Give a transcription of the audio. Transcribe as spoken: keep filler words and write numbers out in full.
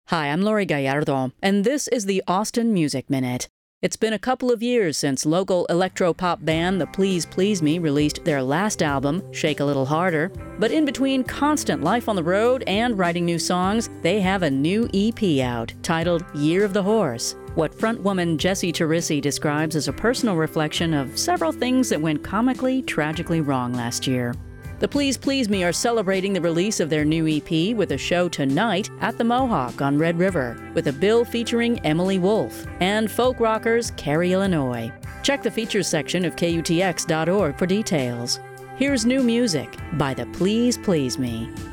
Hi, I'm Lori Gallardo, and this is the Austin Music Minute. It's been a couple of years since local electro-pop band The Please Please Me released their last album, Shake a Little Harder. But in between constant life on the road and writing new songs, they have a new E P out titled Year of the Horse, what frontwoman Jessie Terisi describes as a personal reflection of several things that went comically, tragically wrong last year. The Please Please Me are celebrating the release of their new E P with a show tonight at the Mohawk on Red River, with a bill featuring Emily Wolfe and folk rockers Cary Illinois. Check the features section of K U T X dot org for details. Here's new music by The Please Please Me.